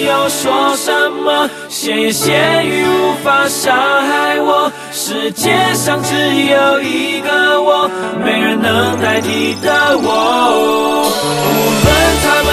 有说什么，闲言闲语无法伤害我。世界上只有一个我，没人能代替的我。无论他们